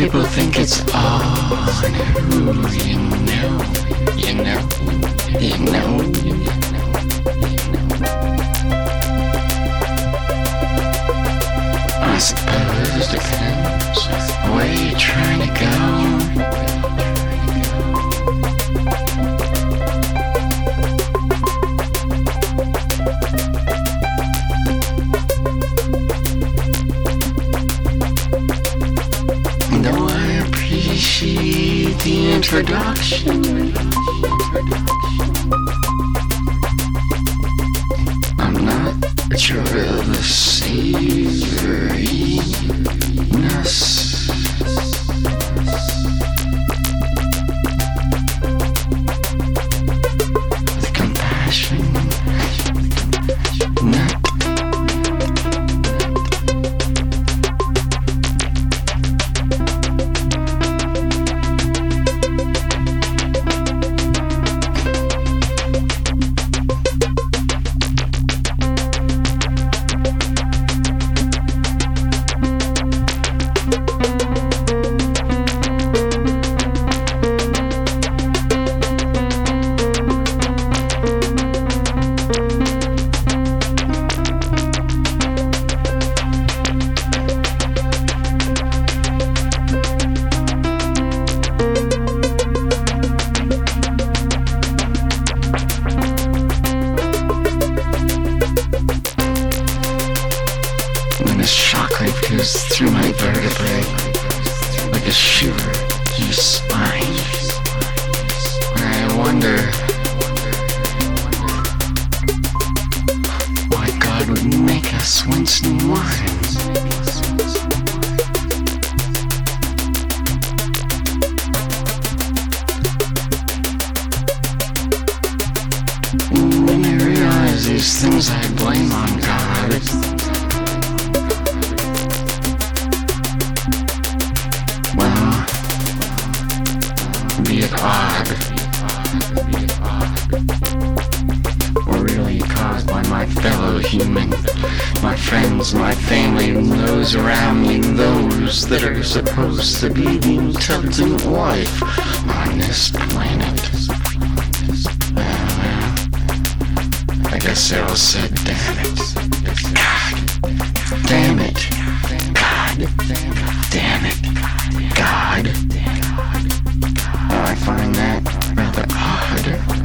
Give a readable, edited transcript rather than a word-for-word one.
people think it's all new, you know. I suppose it depends where you're trying to go. Though I appreciate the introduction, I'm not sure of the savouriness. The compassion, not when a shockwave goes through my vertebrae like a shiver in your spine. I wonder why God would make us wince and whine. When I realize these things I blame on God, well, be it odd, or really caused by my fellow human, my friends, my family, and those around me, those that are supposed to be the intelligent life on this planet. I guess they're all said, damn it, God, damn it, God, damn it, God. I find that rather odd.